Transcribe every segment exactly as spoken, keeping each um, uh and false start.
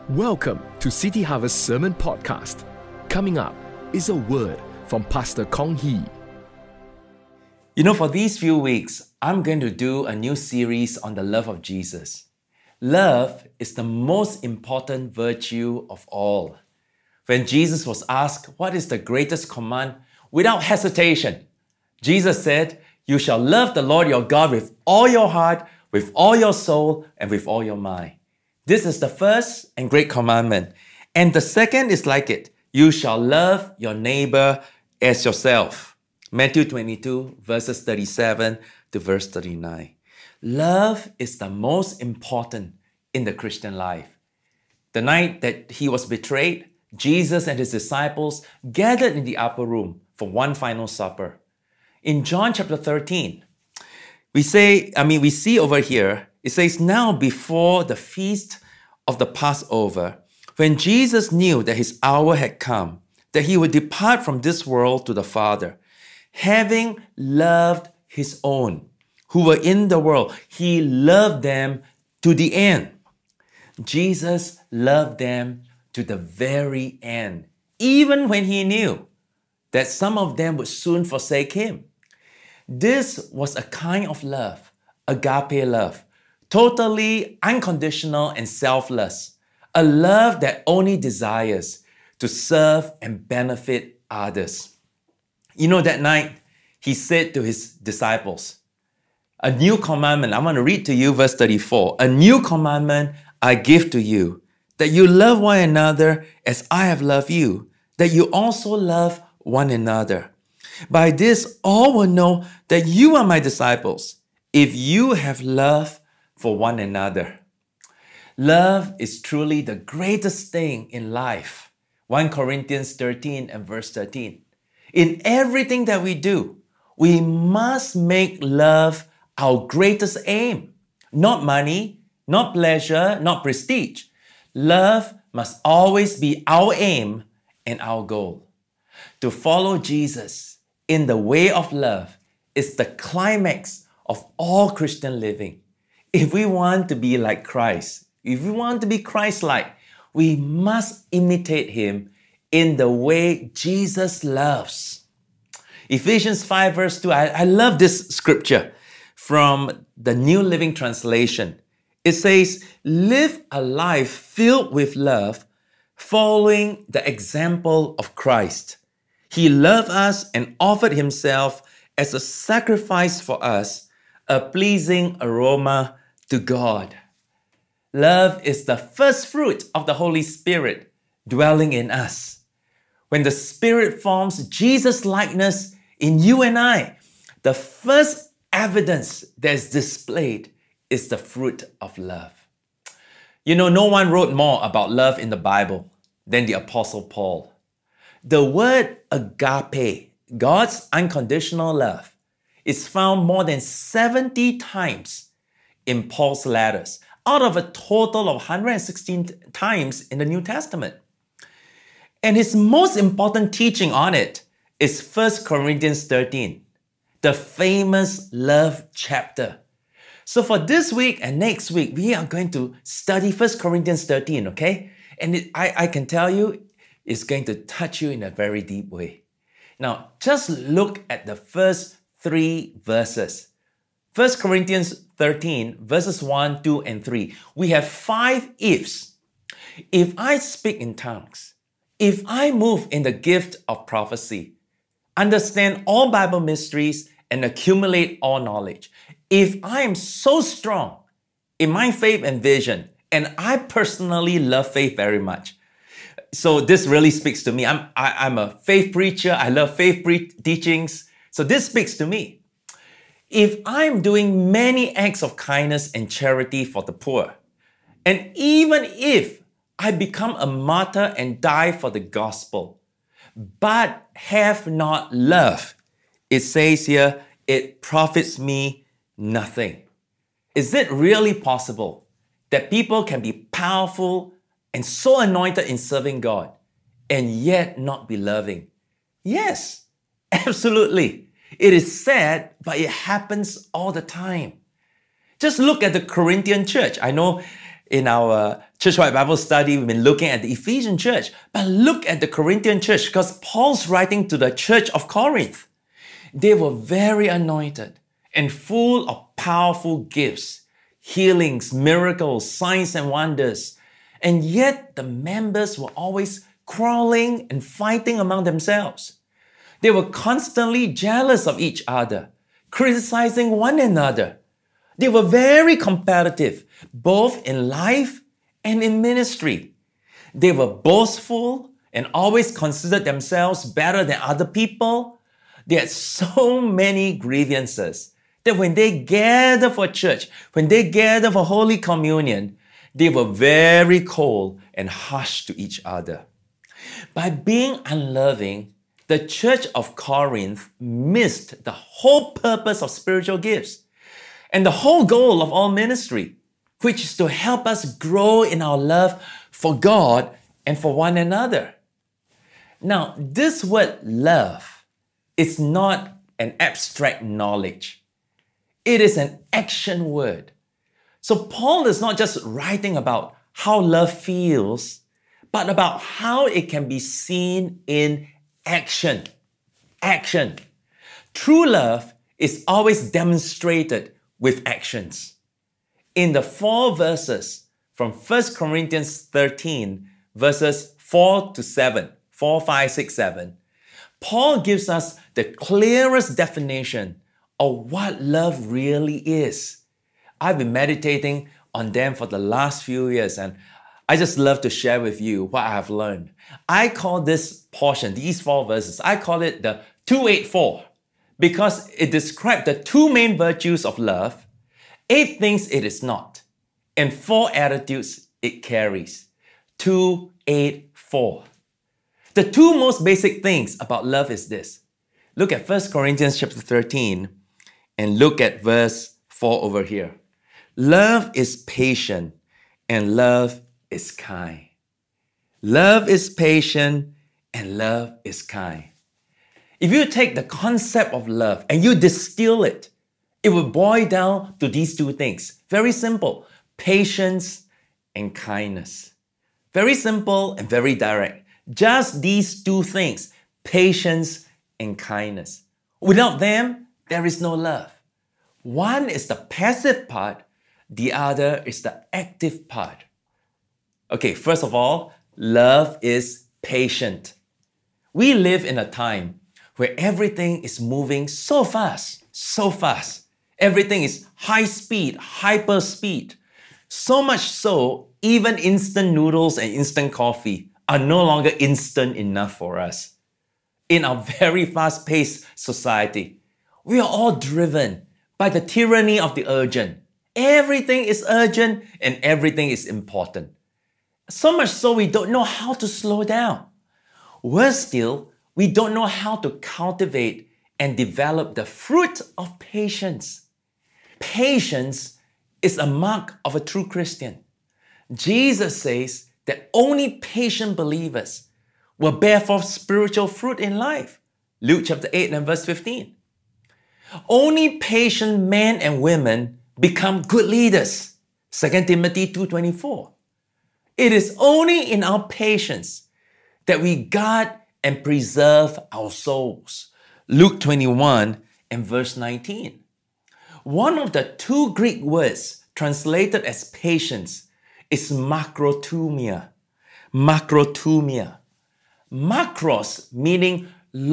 Welcome to City Harvest Sermon Podcast. Coming up is a word from Pastor Kong Hee. You know, for these few weeks, I'm going to do a new series on the love of Jesus. Love is the most important virtue of all. When Jesus was asked, what is the greatest command? Without hesitation, Jesus said, you shall love the Lord your God with all your heart, with all your soul, and with all your mind. This is the first and great commandment. And the second is like it. You shall love your neighbor as yourself. Matthew twenty-two, verses thirty-seven to verse thirty-nine. Love is the most important in the Christian life. The night that he was betrayed, Jesus and his disciples gathered in the upper room for one final supper. In John chapter thirteen, we say, I mean, we see over here, it says, now before the feast of the Passover, when Jesus knew that his hour had come, that he would depart from this world to the Father, having loved his own who were in the world, he loved them to the end. Jesus loved them to the very end, even when he knew that some of them would soon forsake him. This was a kind of love, agape love, totally unconditional and selfless, a love that only desires to serve and benefit others. You know, that night, he said to his disciples, a new commandment, I want to read to you verse thirty-four, a new commandment I give to you, that you love one another as I have loved you, that you also love one another. By this, all will know that you are my disciples, if you have love for one another. Love is truly the greatest thing in life. First Corinthians thirteen and verse thirteen. In everything that we do, we must make love our greatest aim. Not money, not pleasure, not prestige. Love must always be our aim and our goal. To follow Jesus in the way of love is the climax of all Christian living. If we want to be like Christ, if we want to be Christ-like, we must imitate him in the way Jesus loves. Ephesians five verse two, I, I love this scripture from the New Living Translation. It says, live a life filled with love, following the example of Christ. He loved us and offered himself as a sacrifice for us, a pleasing aroma to God. Love is the first fruit of the Holy Spirit dwelling in us. When the Spirit forms Jesus' likeness in you and I, the first evidence that is displayed is the fruit of love. You know, no one wrote more about love in the Bible than the Apostle Paul. The word agape, God's unconditional love, is found more than seventy times in Paul's letters, out of a total of one hundred sixteen times in the New Testament. And his most important teaching on it is First Corinthians thirteen, the famous love chapter. So for this week and next week, we are going to study First Corinthians thirteen, okay? And it, I, I can tell you, it's going to touch you in a very deep way. Now, just look at the first three verses. First Corinthians thirteen, verses one, two, and three. We have five ifs. If I speak in tongues, if I move in the gift of prophecy, understand all Bible mysteries, and accumulate all knowledge, if I am so strong in my faith and vision, and I personally love faith very much, so this really speaks to me. I'm, I, I'm a faith preacher. I love faith pre- teachings. So this speaks to me. If I'm doing many acts of kindness and charity for the poor, and even if I become a martyr and die for the gospel, but have not love, it says here, it profits me nothing. Is it really possible that people can be powerful and so anointed in serving God, and yet not be loving? Yes, absolutely. It is sad, but it happens all the time. Just look at the Corinthian church. I know in our church-wide Bible study, we've been looking at the Ephesian church, but look at the Corinthian church, because Paul's writing to the church of Corinth. They were very anointed and full of powerful gifts, healings, miracles, signs and wonders. And yet the members were always quarreling and fighting among themselves. They were constantly jealous of each other, criticizing one another. They were very competitive, both in life and in ministry. They were boastful and always considered themselves better than other people. They had so many grievances that when they gather for church, when they gather for Holy Communion, they were very cold and harsh to each other. By being unloving, the church of Corinth missed the whole purpose of spiritual gifts and the whole goal of all ministry, which is to help us grow in our love for God and for one another. Now, this word love is not an abstract knowledge. It is an action word. So Paul is not just writing about how love feels, but about how it can be seen in action. Action. True love is always demonstrated with actions. In the four verses from First Corinthians thirteen, verses four to seven, four, five, six, seven, Paul gives us the clearest definition of what love really is. I've been meditating on them for the last few years, and I just love to share with you what I have learned. I call this portion, these four verses, I call it the two eight four, because it describes the two main virtues of love, eight things it is not, and four attitudes it carries. two eight four. The two most basic things about love is this. Look at First Corinthians chapter thirteen and look at verse four over here. Love is patient and love is kind. Love is patient and love is kind. If you take the concept of love and you distill it, it will boil down to these two things. Very simple. Patience and kindness. Very simple and very direct. Just these two things. Patience and kindness. Without them, there is no love. One is the passive part. The other is the active part. Okay, first of all, love is patient. We live in a time where everything is moving so fast, so fast. Everything is high speed, hyper speed. So much so, even instant noodles and instant coffee are no longer instant enough for us. In our very fast-paced society, we are all driven by the tyranny of the urgent. Everything is urgent and everything is important. So much so we don't know how to slow down. Worse still, we don't know how to cultivate and develop the fruit of patience. Patience is a mark of a true Christian. Jesus says that only patient believers will bear forth spiritual fruit in life. Luke chapter eight and verse fifteen. Only patient men and women become good leaders. Second Timothy two twenty-four. It is only in our patience that we guard and preserve our souls. Luke twenty-one and verse nineteen. One of the two Greek words translated as patience is makrothumia. Makrothumia. Makros meaning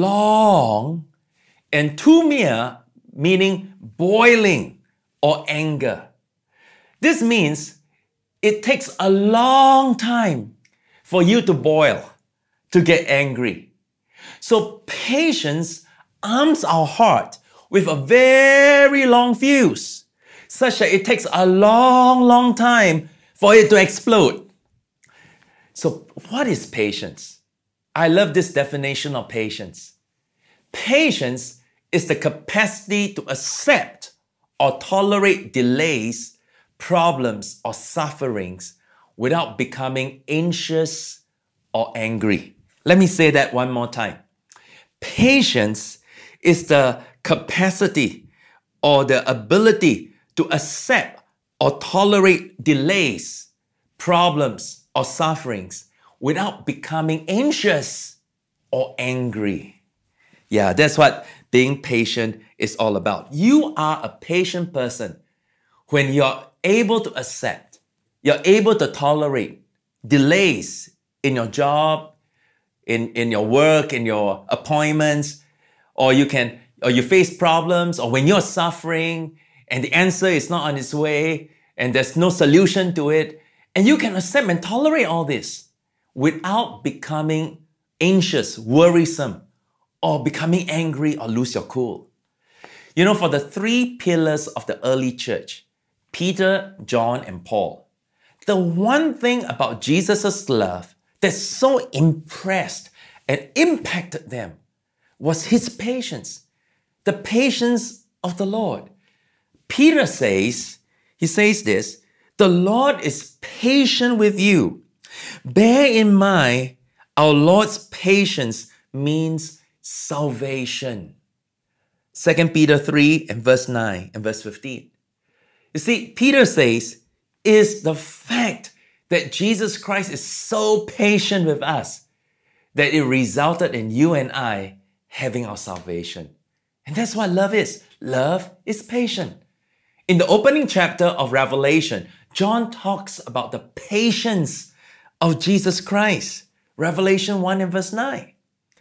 long and thumia meaning boiling or anger. This means it takes a long time for you to boil, to get angry. So patience arms our heart with a very long fuse, such that it takes a long, long time for it to explode. So what is patience? I love this definition of patience. Patience is the capacity to accept or tolerate delays, problems, or sufferings without becoming anxious or angry. Let me say that one more time. Patience is the capacity or the ability to accept or tolerate delays, problems or sufferings without becoming anxious or angry. Yeah, that's what being patient is all about. You are a patient person when you're able to accept, you're able to tolerate delays in your job, in, in your work, in your appointments, or you can, or you face problems, or when you're suffering and the answer is not on its way and there's no solution to it, and you can accept and tolerate all this without becoming anxious, worrisome, or becoming angry or lose your cool. You know, for the three pillars of the early church, Peter, John, and Paul, the one thing about Jesus' love that so impressed and impacted them was his patience, the patience of the Lord. Peter says, he says this, the Lord is patient with you. Bear in mind, our Lord's patience means salvation. Second Peter three and verse nine and verse fifteen. You see, Peter says, is the fact that Jesus Christ is so patient with us that it resulted in you and I having our salvation. And that's what love is. Love is patient. In the opening chapter of Revelation, John talks about the patience of Jesus Christ. Revelation one and verse nine.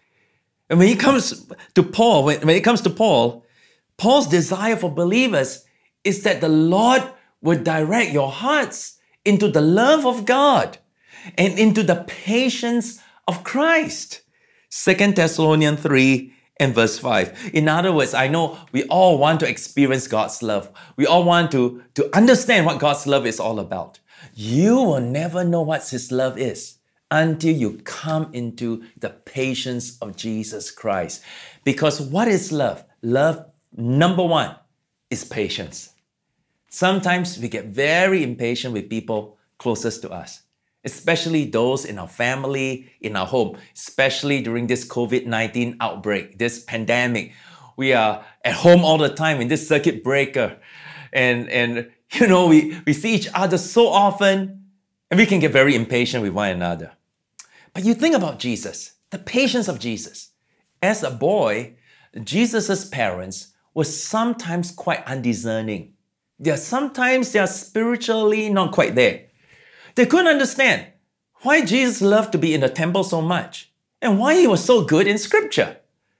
And when it comes to Paul, when, when it comes to Paul, Paul's desire for believers is that the Lord would direct your hearts into the love of God and into the patience of Christ. Second Thessalonians three and verse five. In other words, I know we all want to experience God's love. We all want to, to understand what God's love is all about. You will never know what His love is until you come into the patience of Jesus Christ. Because what is love? Love, number one, is patience. Sometimes we get very impatient with people closest to us, especially those in our family, in our home, especially during this covid nineteen outbreak, this pandemic. We are at home all the time in this circuit breaker. And, and you know, we, we see each other so often, and we can get very impatient with one another. But you think about Jesus, the patience of Jesus. As a boy, Jesus' parents were sometimes quite undiscerning. They are sometimes they are spiritually not quite there. They couldn't understand why Jesus loved to be in the temple so much and why he was so good in scripture.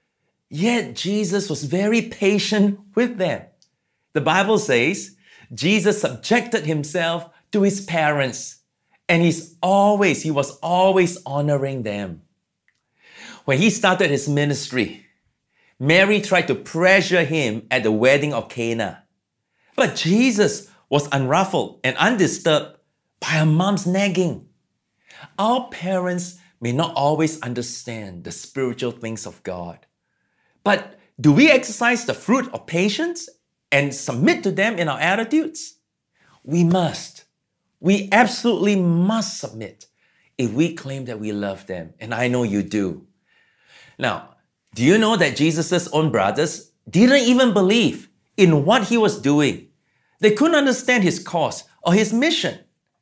Yet Jesus was very patient with them. The Bible says Jesus subjected himself to his parents, and he's always, he was always honoring them. When he started his ministry, Mary tried to pressure him at the wedding of Cana. But Jesus was unruffled and undisturbed by her mom's nagging. Our parents may not always understand the spiritual things of God. But do we exercise the fruit of patience and submit to them in our attitudes? We must. We absolutely must submit if we claim that we love them. And I know you do. Now, do you know that Jesus' own brothers didn't even believe in what he was doing? They couldn't understand his cause or his mission.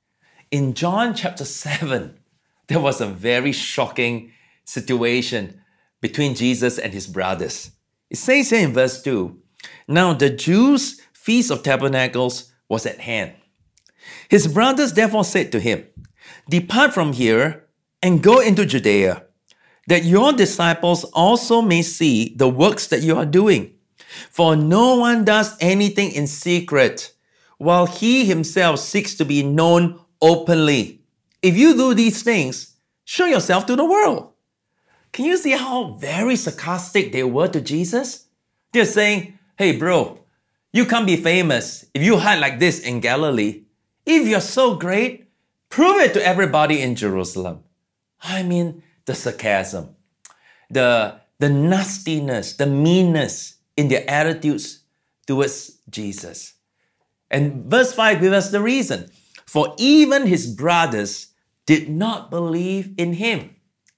In John chapter seven, there was a very shocking situation between Jesus and his brothers. It says here in verse two, now the Jews' Feast of Tabernacles was at hand. His brothers therefore said to him, depart from here and go into Judea, that your disciples also may see the works that you are doing. For no one does anything in secret, while he himself seeks to be known openly. If you do these things, show yourself to the world. Can you see how very sarcastic they were to Jesus? They're saying, hey bro, you can't be famous if you hide like this in Galilee. If you're so great, prove it to everybody in Jerusalem. I mean, the sarcasm, the, the nastiness, the meanness in their attitudes towards Jesus. And verse five gives us the reason. For even his brothers did not believe in him.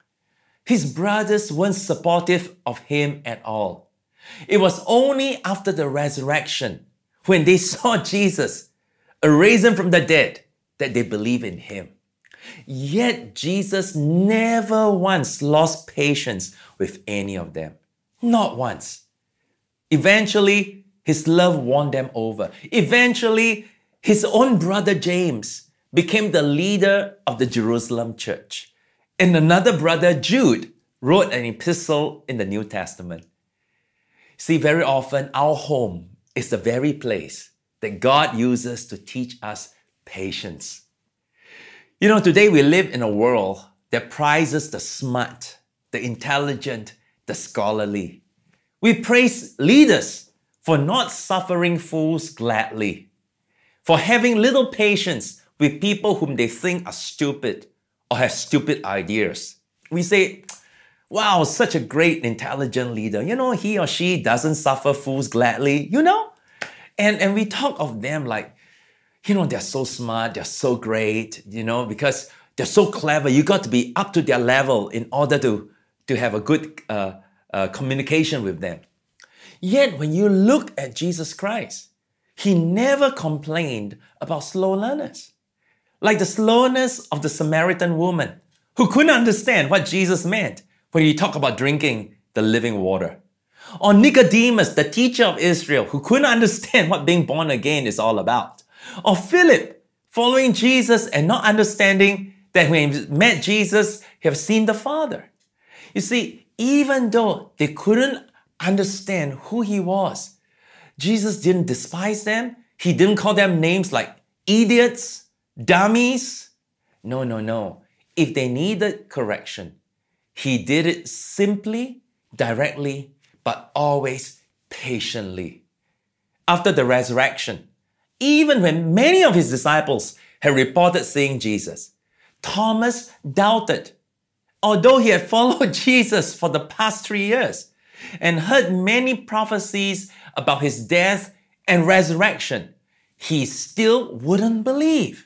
His brothers weren't supportive of him at all. It was only after the resurrection, when they saw Jesus arisen from the dead, that they believe in him. Yet Jesus never once lost patience with any of them. Not once. Eventually, his love won them over. Eventually, his own brother James became the leader of the Jerusalem church. And another brother, Jude, wrote an epistle in the New Testament. See, very often our home is the very place that God uses to teach us patience. You know, today we live in a world that prizes the smart, the intelligent, the scholarly. We praise leaders for not suffering fools gladly, for having little patience with people whom they think are stupid or have stupid ideas. We say, wow, such a great, intelligent leader. You know, he or she doesn't suffer fools gladly, you know? And, and we talk of them like, you know, they're so smart, they're so great, you know, because they're so clever. You got to be up to their level in order to, to have a good uh, uh, communication with them. Yet, when you look at Jesus Christ, he never complained about slow learners. Like the slowness of the Samaritan woman who couldn't understand what Jesus meant when he talked about drinking the living water. Or Nicodemus, the teacher of Israel, who couldn't understand what being born again is all about. Or Philip, following Jesus and not understanding that when he met Jesus, he have seen the Father. You see, even though they couldn't understand who he was, Jesus didn't despise them. He didn't call them names like idiots, dummies. No, no, no. If they needed correction, he did it simply, directly, but always patiently. After the resurrection, even when many of his disciples had reported seeing Jesus, Thomas doubted. Although he had followed Jesus for the past three years and heard many prophecies about his death and resurrection, he still wouldn't believe.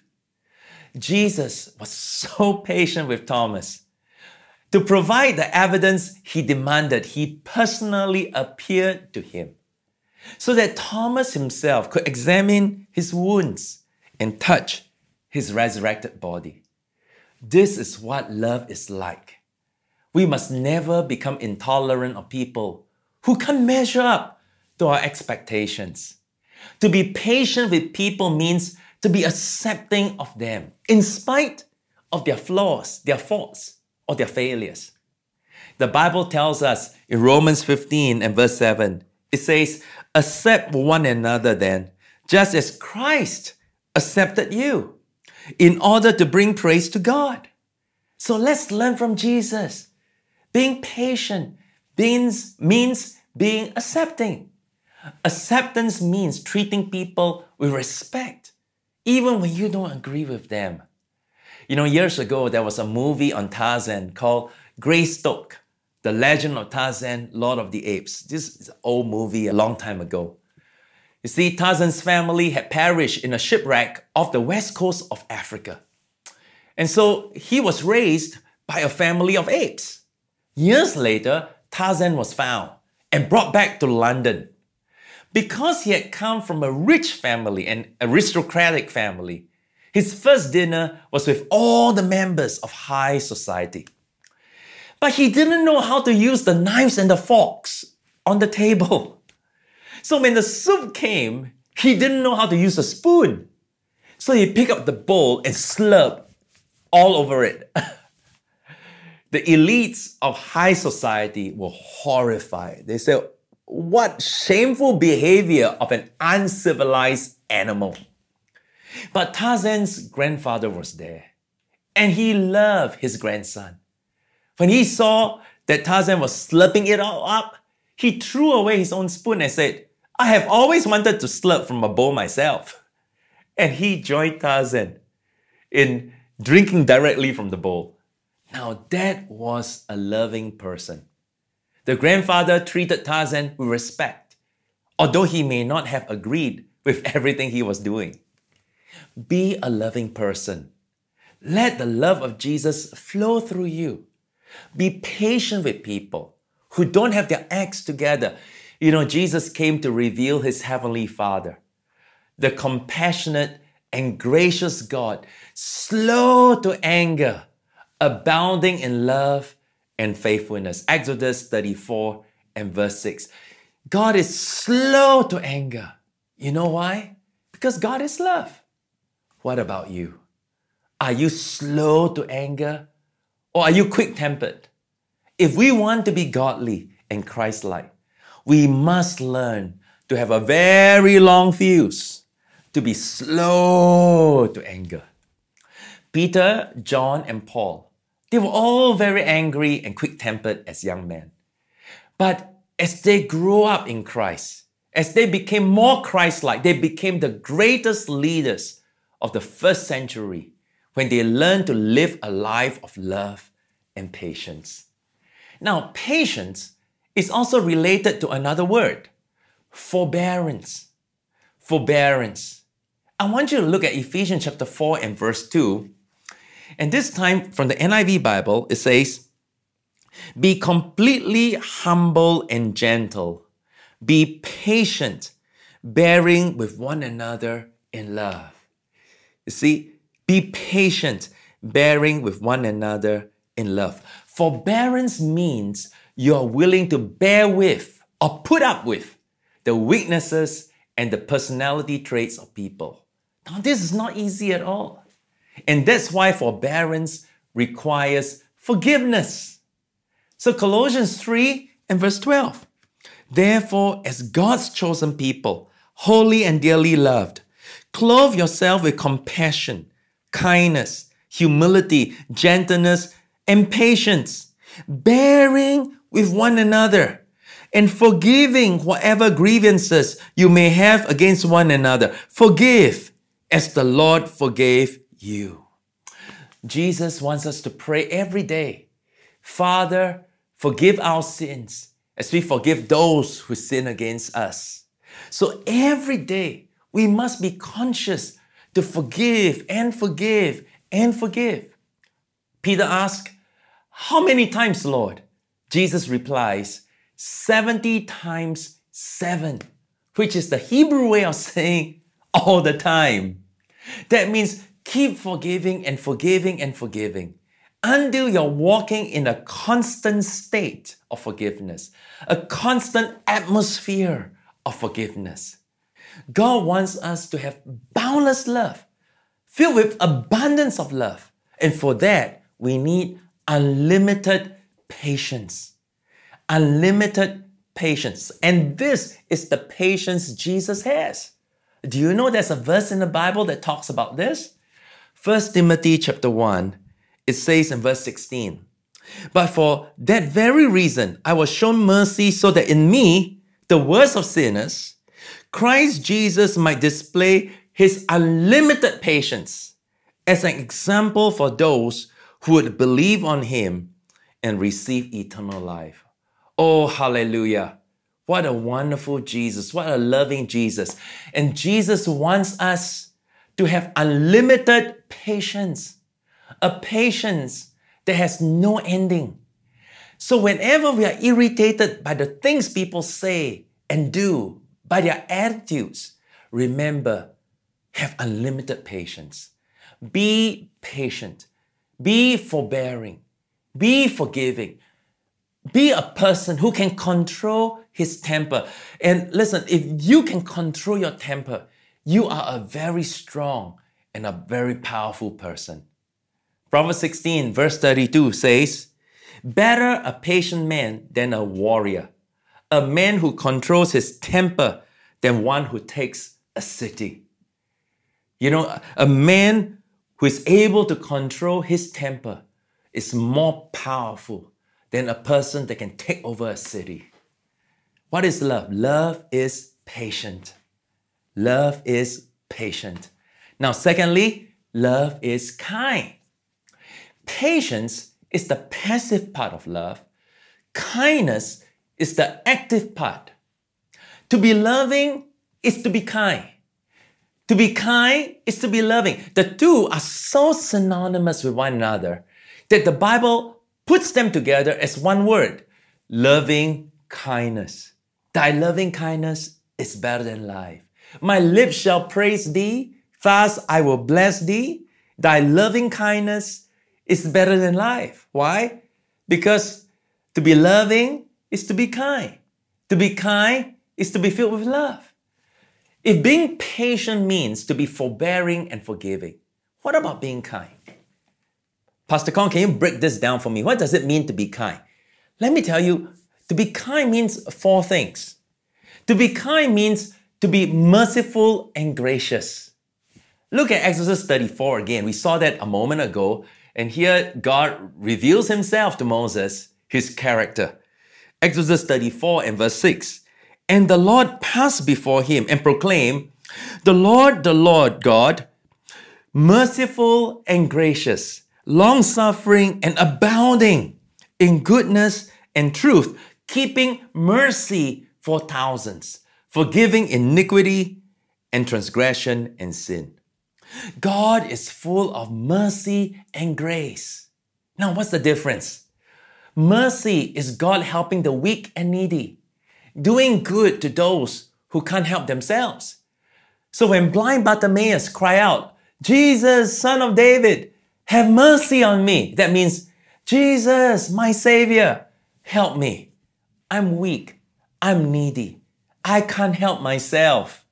Jesus was so patient with Thomas. To provide the evidence he demanded, he personally appeared to him so that Thomas himself could examine his wounds and touch his resurrected body. This is what love is like. We must never become intolerant of people who can't measure up to our expectations. To be patient with people means to be accepting of them in spite of their flaws, their faults, or their failures. The Bible tells us in Romans fifteen and verse seven, it says, accept one another then, just as Christ accepted you, in order to bring praise to God. So let's learn from Jesus. Being patient means, means being accepting. Acceptance means treating people with respect, even when you don't agree with them. You know, years ago, there was a movie on Tarzan called Greystoke, The Legend of Tarzan, Lord of the Apes. This is an old movie a long time ago. You see, Tarzan's family had perished in a shipwreck off the west coast of Africa. And so he was raised by a family of apes. Years later, Tarzan was found and brought back to London. Because he had come from a rich family, an aristocratic family, his first dinner was with all the members of high society. But he didn't know how to use the knives and the forks on the table. So when the soup came, he didn't know how to use a spoon. So he picked up the bowl and slurped all over it. The elites of high society were horrified. They said, what shameful behavior of an uncivilized animal. But Tarzan's grandfather was there, and he loved his grandson. When he saw that Tarzan was slurping it all up, he threw away his own spoon and said, I have always wanted to slurp from a bowl myself. And he joined Tarzan in drinking directly from the bowl. Now that was a loving person. The grandfather treated Tarzan with respect, although he may not have agreed with everything he was doing. Be a loving person. Let the love of Jesus flow through you. Be patient with people who don't have their acts together. You know, Jesus came to reveal his heavenly Father, the compassionate and gracious God, slow to anger, abounding in love and faithfulness. Exodus thirty-four and verse six. God is slow to anger. You know why? Because God is love. What about you? Are you slow to anger or are you quick-tempered? If we want to be godly and Christ-like, we must learn to have a very long fuse, to be slow to anger. Peter, John, and Paul, they were all very angry and quick-tempered as young men. But as they grew up in Christ, as they became more Christ-like, they became the greatest leaders of the first century when they learned to live a life of love and patience. Now, patience is also related to another word, forbearance. Forbearance. I want you to look at Ephesians chapter four and verse two. And this time from the N I V Bible, it says, be completely humble and gentle. Be patient, bearing with one another in love. You see, be patient, bearing with one another in love. Forbearance means you are willing to bear with or put up with the weaknesses and the personality traits of people. Now, this is not easy at all. And that's why forbearance requires forgiveness. So Colossians three and verse twelve. Therefore, as God's chosen people, holy and dearly loved, clothe yourself with compassion, kindness, humility, gentleness, and patience, bearing with one another, and forgiving whatever grievances you may have against one another. Forgive as the Lord forgave you. Jesus wants us to pray every day, Father, forgive our sins as we forgive those who sin against us. So every day we must be conscious to forgive and forgive and forgive. Peter asked, how many times, Lord? Jesus replies, seventy times seven, which is the Hebrew way of saying all the time. That means keep forgiving and forgiving and forgiving until you're walking in a constant state of forgiveness, a constant atmosphere of forgiveness. God wants us to have boundless love, filled with abundance of love. And for that, we need unlimited patience. Unlimited patience. And this is the patience Jesus has. Do you know there's a verse in the Bible that talks about this? First Timothy chapter one, it says in verse sixteen, but for that very reason, I was shown mercy so that in me, the worst of sinners, Christ Jesus might display his unlimited patience as an example for those who would believe on him and receive eternal life. Oh, hallelujah. What a wonderful Jesus. What a loving Jesus. And Jesus wants us to have unlimited patience, a patience that has no ending. So whenever we are irritated by the things people say and do, by their attitudes, remember, have unlimited patience. Be patient. Be forbearing. Be forgiving. Be a person who can control his temper. And listen, if you can control your temper, you are a very strong and a very powerful person. Proverbs sixteen verse thirty-two says, better a patient man than a warrior, a man who controls his temper than one who takes a city. You know, a man who is able to control his temper is more powerful than a person that can take over a city. What is love? Love is patient. Love is patient. Now, secondly, love is kind. Patience is the passive part of love. Kindness is the active part. To be loving is to be kind. To be kind is to be loving. The two are so synonymous with one another that the Bible puts them together as one word, loving kindness. Thy loving kindness is better than life. My lips shall praise thee, Thus I will bless thee. Thy loving kindness is better than life. Why? Because to be loving is to be kind. To be kind is to be filled with love. If being patient means to be forbearing and forgiving, what about being kind? Pastor Kong, can you break this down for me? What does it mean to be kind? Let me tell you, to be kind means four things. To be kind means to be merciful and gracious. Look at Exodus thirty-four again. We saw that a moment ago. And here God reveals himself to Moses, his character. Exodus thirty-four and verse six. And the Lord passed before him and proclaimed, the Lord, the Lord God, merciful and gracious, long-suffering and abounding in goodness and truth, keeping mercy for thousands, forgiving iniquity and transgression and sin. God is full of mercy and grace. Now, what's the difference? Mercy is God helping the weak and needy, doing good to those who can't help themselves. So when blind Bartimaeus cry out, Jesus, Son of David, have mercy on me. That means, Jesus, my Savior, help me. I'm weak. I'm needy. I can't help myself.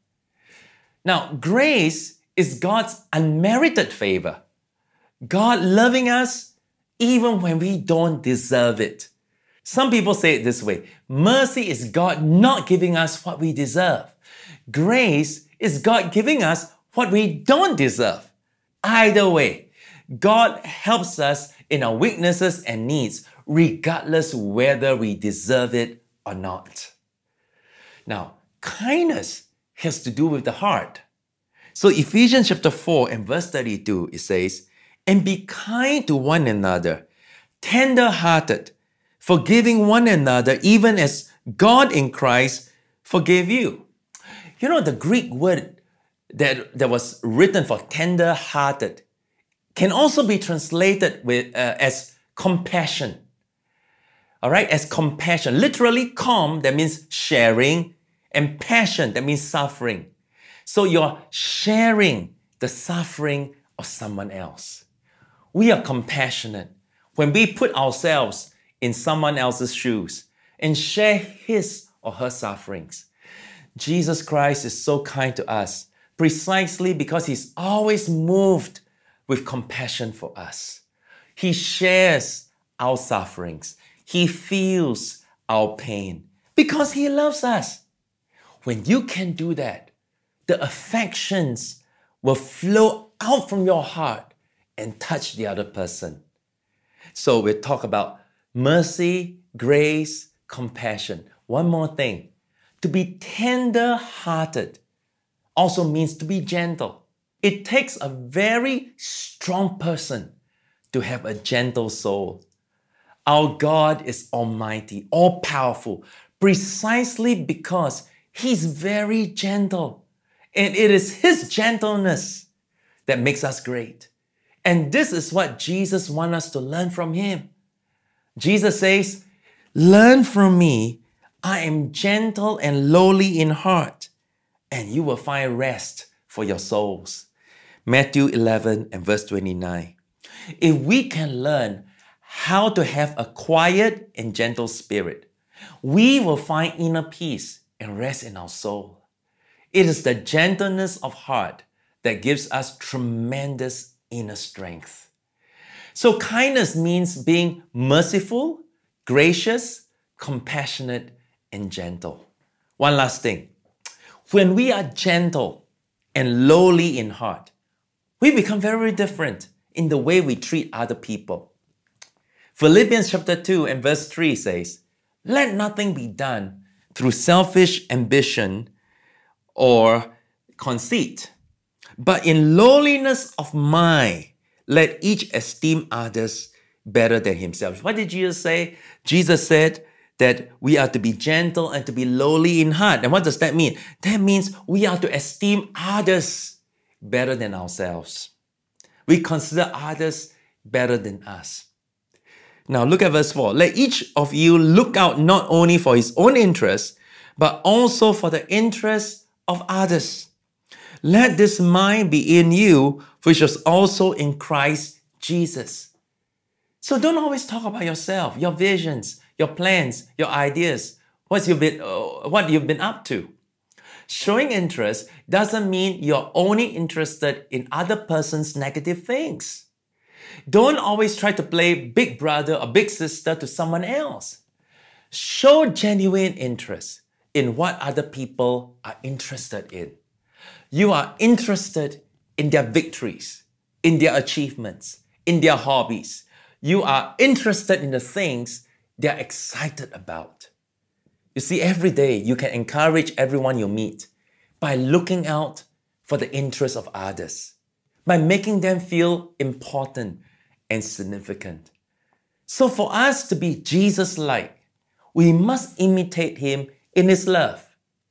Now, grace is God's unmerited favor. God loving us even when we don't deserve it. Some people say it this way. Mercy is God not giving us what we deserve. Grace is God giving us what we don't deserve. Either way, God helps us in our weaknesses and needs, regardless whether we deserve it or not. Now, kindness has to do with the heart. So Ephesians chapter four and verse thirty-two, it says, and be kind to one another, tender-hearted, forgiving one another, even as God in Christ forgave you. You know, the Greek word that, that was written for tender-hearted can also be translated with uh, as compassion. All right, as compassion. Literally, com, that means sharing, and passion, that means suffering. So you're sharing the suffering of someone else. We are compassionate when we put ourselves in someone else's shoes and share his or her sufferings. Jesus Christ is so kind to us precisely because he's always moved with compassion for us. He shares our sufferings. He feels our pain because he loves us. When you can do that, the affections will flow out from your heart and touch the other person. So we talk about mercy, grace, compassion. One more thing. To be tender-hearted also means to be gentle. It takes a very strong person to have a gentle soul. Our God is almighty, all-powerful, precisely because he's very gentle. And it is his gentleness that makes us great. And this is what Jesus wants us to learn from him. Jesus says, learn from me. I am gentle and lowly in heart, and you will find rest for your souls. Matthew eleven and verse twenty-nine. If we can learn how to have a quiet and gentle spirit, we will find inner peace and rest in our soul. It is the gentleness of heart that gives us tremendous inner strength. So kindness means being merciful, gracious, compassionate, and gentle. One last thing. When we are gentle and lowly in heart, we become very different in the way we treat other people. Philippians chapter two and verse three says, let nothing be done through selfish ambition or conceit, but in lowliness of mind, let each esteem others better than himself. What did Jesus say? Jesus said that we are to be gentle and to be lowly in heart. And what does that mean? That means we are to esteem others better than ourselves. We consider others better than us. Now look at verse four. Let each of you look out not only for his own interests, but also for the interests of others. Let this mind be in you, which was also in Christ Jesus. So don't always talk about yourself, your visions, your plans, your ideas, what you've been, uh, what you've been up to. Showing interest doesn't mean you're only interested in other person's negative things. Don't always try to play big brother or big sister to someone else. Show genuine interest in what other people are interested in. You are interested in their victories, in their achievements, in their hobbies. You are interested in the things they're excited about. You see, every day you can encourage everyone you meet by looking out for the interests of others, by making them feel important and significant. So for us to be Jesus-like, we must imitate Him in His love.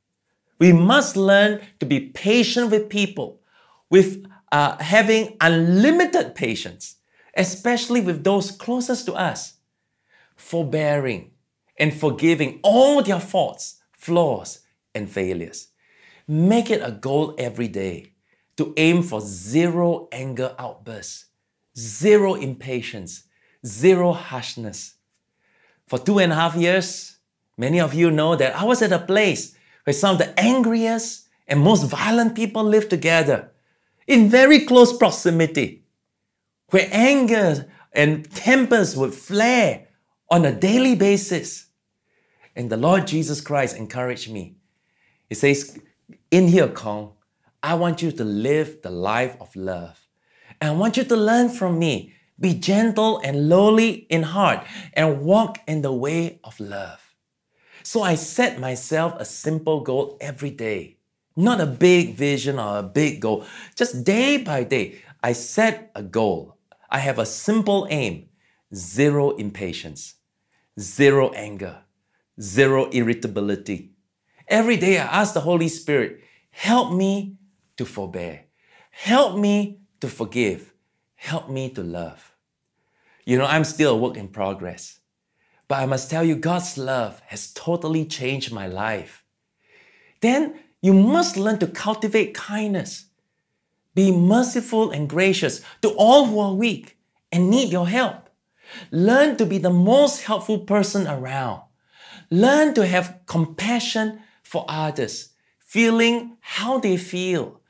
We must learn to be patient with people, with uh, having unlimited patience, especially with those closest to us, forbearing and forgiving all their faults, flaws, and failures. Make it a goal every day to aim for zero anger outbursts, zero impatience, zero harshness. For two and a half years, many of you know that I was at a place where some of the angriest and most violent people lived together in very close proximity, where anger and tempers would flare on a daily basis. And the Lord Jesus Christ encouraged me. He says, in here, Kong, I want you to live the life of love. And I want you to learn from me. Be gentle and lowly in heart and walk in the way of love. So I set myself a simple goal every day. Not a big vision or a big goal. Just day by day, I set a goal. I have a simple aim. Zero impatience. Zero anger. Zero irritability. Every day I ask the Holy Spirit, help me to forbear. Help me to forgive. Help me to love. You know, I'm still a work in progress. But I must tell you, God's love has totally changed my life. Then you must learn to cultivate kindness. Be merciful and gracious to all who are weak and need your help. Learn to be the most helpful person around. Learn to have compassion for others, feeling how they feel.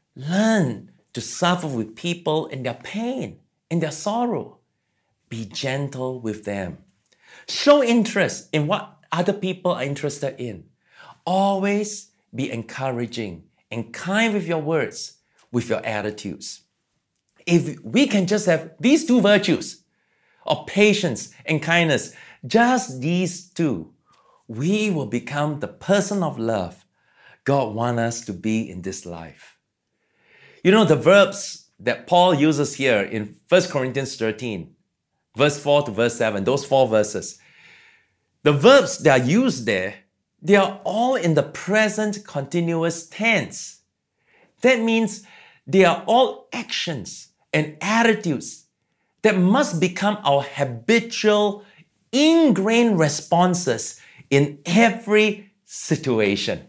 Learn to suffer with people in their pain, in their sorrow. Be gentle with them. Show interest in what other people are interested in. Always be encouraging and kind with your words, with your attitudes. If we can just have these two virtues of patience and kindness, just these two, we will become the person of love God wants us to be in this life. You know, the verbs that Paul uses here in First Corinthians thirteen, verse four to verse seven, those four verses, the verbs that are used there, they are all in the present continuous tense. That means they are all actions and attitudes that must become our habitual, ingrained responses in every situation.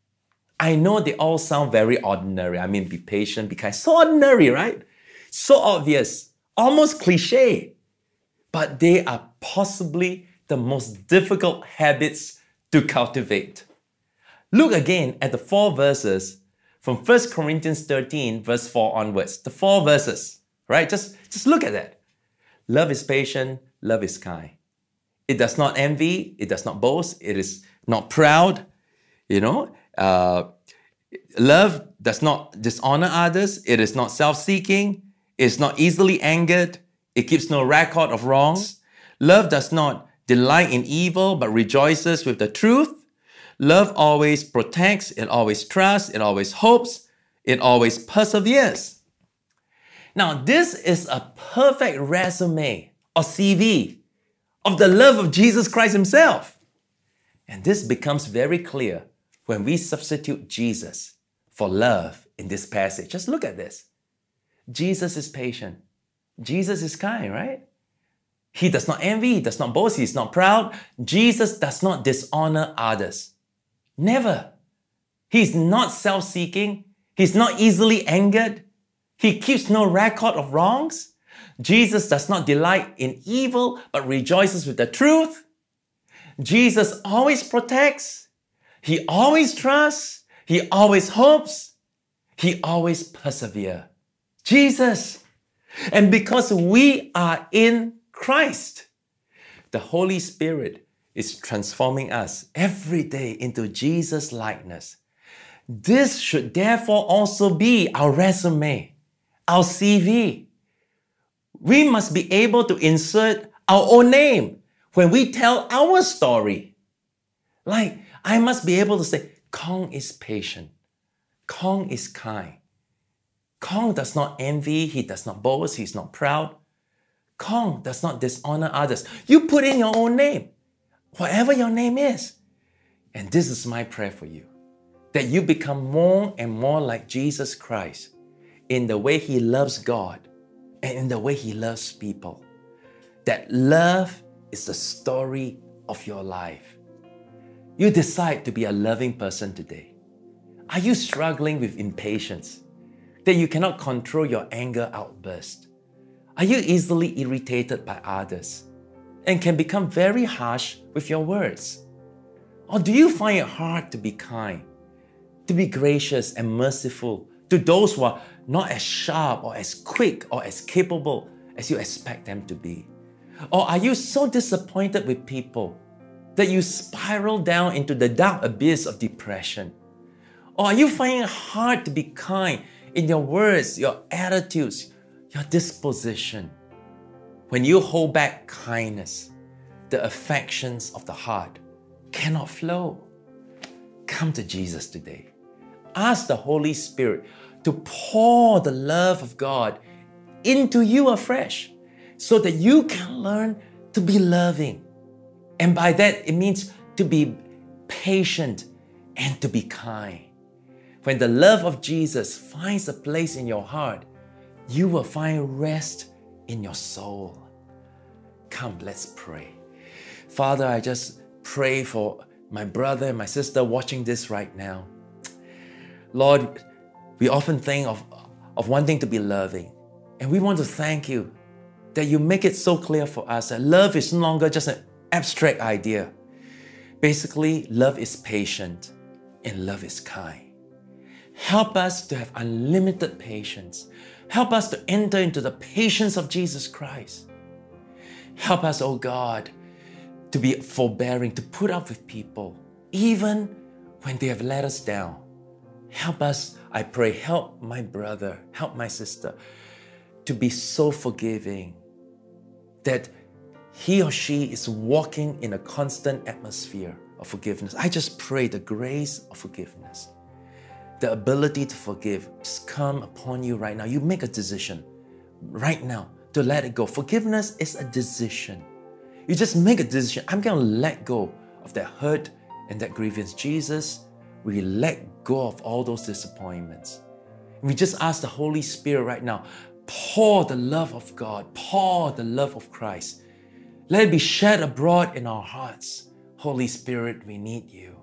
I know they all sound very ordinary. I mean, be patient, be kind. So ordinary, right? So obvious, almost cliche. But they are possibly the most difficult habits to cultivate. Look again at the four verses from First Corinthians thirteen, verse four onwards. The four verses, right? Just, just look at that. Love is patient, love is kind. It does not envy, it does not boast, it is not proud, you know. Uh, love does not dishonor others, it is not self-seeking, it is not easily angered, it keeps no record of wrongs. Love does not delight in evil, but rejoices with the truth. Love always protects, it always trusts, it always hopes, it always perseveres. Now, this is a perfect resume or C V of the love of Jesus Christ Himself. And this becomes very clear when we substitute Jesus for love in this passage. Just look at this. Jesus is patient. Jesus is kind, right? He does not envy, He does not boast, He is not proud. Jesus does not dishonor others. Never. He is not self-seeking. He's not easily angered. He keeps no record of wrongs. Jesus does not delight in evil, but rejoices with the truth. Jesus always protects. He always trusts. He always hopes. He always perseveres. Jesus. And because we are in Christ, the Holy Spirit is transforming us every day into Jesus' likeness. This should therefore also be our resume, our C V. We must be able to insert our own name when we tell our story. Like, I must be able to say, Kong is patient. Kong is kind. Kong does not envy. He does not boast. He's not proud. Kong does not dishonor others. You put in your own name, whatever your name is. And this is my prayer for you, that you become more and more like Jesus Christ in the way He loves God and in the way He loves people. That love is the story of your life. You decide to be a loving person today. Are you struggling with impatience, that you cannot control your anger outburst? Are you easily irritated by others and can become very harsh with your words? Or do you find it hard to be kind, to be gracious and merciful to those who are not as sharp or as quick or as capable as you expect them to be? Or are you so disappointed with people that you spiral down into the dark abyss of depression? Or are you finding it hard to be kind in your words, your attitudes, your disposition? When you hold back kindness, the affections of the heart cannot flow. Come to Jesus today. Ask the Holy Spirit to pour the love of God into you afresh so that you can learn to be loving. And by that, it means to be patient and to be kind. When the love of Jesus finds a place in your heart, you will find rest in your soul. Come, let's pray. Father, I just pray for my brother and my sister watching this right now. Lord, we often think of, of wanting to be loving, and we want to thank you that you make it so clear for us that love is no longer just an abstract idea. Basically, love is patient and love is kind. Help us to have unlimited patience. Help us to enter into the patience of Jesus Christ. Help us, oh God, to be forbearing, to put up with people, even when they have let us down. Help us, I pray, help my brother, help my sister to be so forgiving that he or she is walking in a constant atmosphere of forgiveness. I just pray the grace of forgiveness, the ability to forgive, just come upon you right now. You make a decision right now to let it go. Forgiveness is a decision. You just make a decision. I'm going to let go of that hurt and that grievance. Jesus, we let go of all those disappointments. We just ask the Holy Spirit right now, pour the love of God, pour the love of Christ. Let it be shed abroad in our hearts. Holy Spirit, we need you.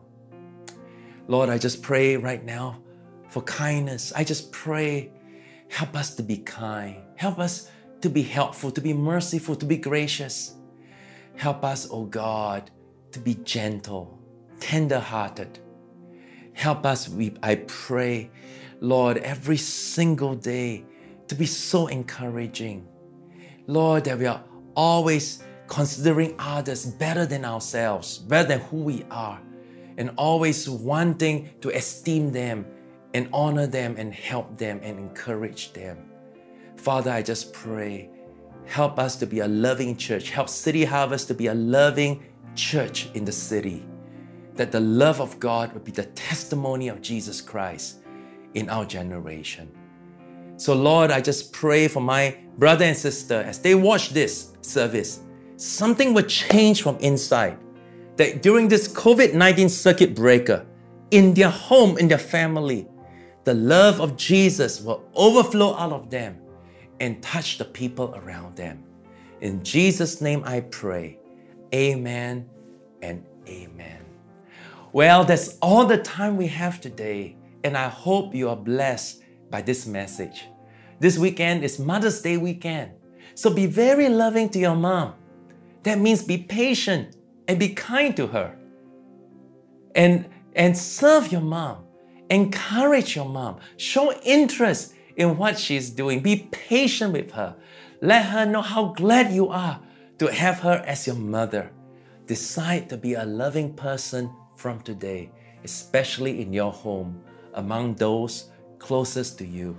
Lord, I just pray right now for kindness. I just pray, help us to be kind. Help us to be helpful, to be merciful, to be gracious. Help us, oh God, to be gentle, tender-hearted. Help us, we, I pray, Lord, every single day to be so encouraging. Lord, that we are always considering others better than ourselves, better than who we are, and always wanting to esteem them and honor them and help them and encourage them. Father, I just pray, help us to be a loving church. Help City Harvest to be a loving church in the city. That the love of God would be the testimony of Jesus Christ in our generation. So Lord, I just pray for my brother and sister as they watch this service, something will change from inside. That during this COVID nineteen circuit breaker, in their home, in their family, the love of Jesus will overflow out of them and touch the people around them. In Jesus' name I pray. Amen and amen. Well, that's all the time we have today. and I hope you are blessed by this message. This weekend is Mother's Day weekend, so be very loving to your mom. That means be patient and be kind to her. And, and serve your mom. Encourage your mom. Show interest in what she's doing. Be patient with her. Let her know how glad you are to have her as your mother. Decide to be a loving person from today, especially in your home, among those closest to you.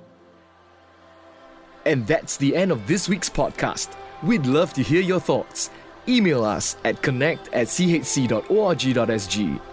And that's the end of this week's podcast. We'd love to hear your thoughts. Email us at connect at c h c dot org dot s g.